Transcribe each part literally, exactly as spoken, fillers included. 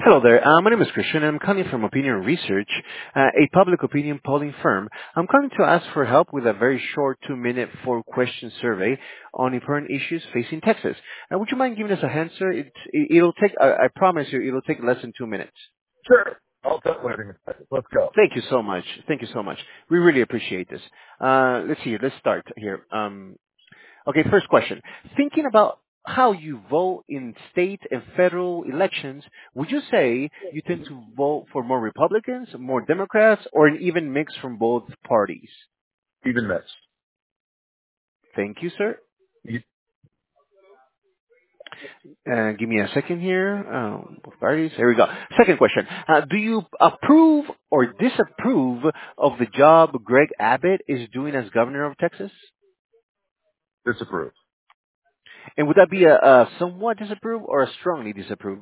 Hello there. Uh, my name is Christian, and I'm calling from Opinion Research, uh, a public opinion polling firm. I'm calling to ask for help with a very short two-minute, four-question survey on important issues facing Texas. Uh, would you mind giving us a answer? It, it, it'll take, I, I promise you, it'll take less than two minutes. Sure. I'll tell you in a second. Let's go. Thank you so much. Thank you so much. We really appreciate this. Uh, let's see. Let's start here. Um, Okay, first question. Thinking about how you vote in state and federal elections, would you say you tend to vote for more Republicans, more Democrats, or an even mix from both parties? Even mixed. Thank you, sir. You, Uh, give me a second here. Um, both parties. Here we go. Second question. Uh, do you approve or disapprove of the job Greg Abbott is doing as governor of Texas? disapprove. And would that be a, a somewhat disapprove or a strongly disapprove?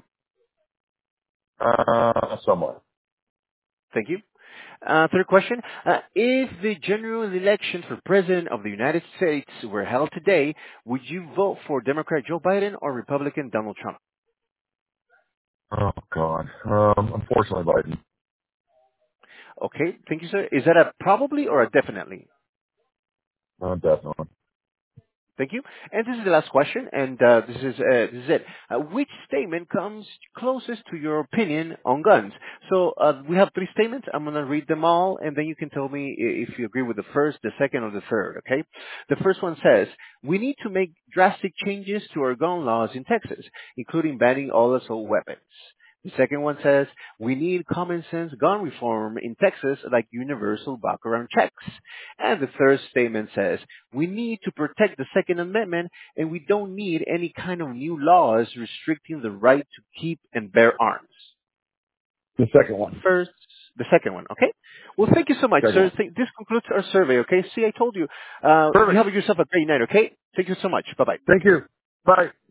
Uh, somewhat. Thank you. Uh, third question. Uh, if the general election for President of the United States were held today, would you vote for Democrat Joe Biden or Republican Donald Trump? Oh, God. Um, unfortunately, Biden. Okay, thank you, sir. Is that a probably or a definitely? Uh, definitely. Thank you. And this is the last question, and uh, this is uh, this is it. Uh, which statement comes closest to your opinion on guns? So uh, we have three statements. I'm going to read them all, and then you can tell me i- if you agree with the first, the second, or the third. Okay. The first one says we need to make drastic changes to our gun laws in Texas, including banning all assault weapons. The second one says we need common sense gun reform in Texas like universal background checks. And the third statement says we need to protect the Second Amendment and we don't need any kind of new laws restricting the right to keep and bear arms. The second one. First, the second one, okay? Well, thank you so much, Second sir. one. Th- This concludes our survey, okay? See, I told you. Uh, you Perfect. have yourself a great night, okay? Thank you so much. Bye-bye. Thank you. Bye.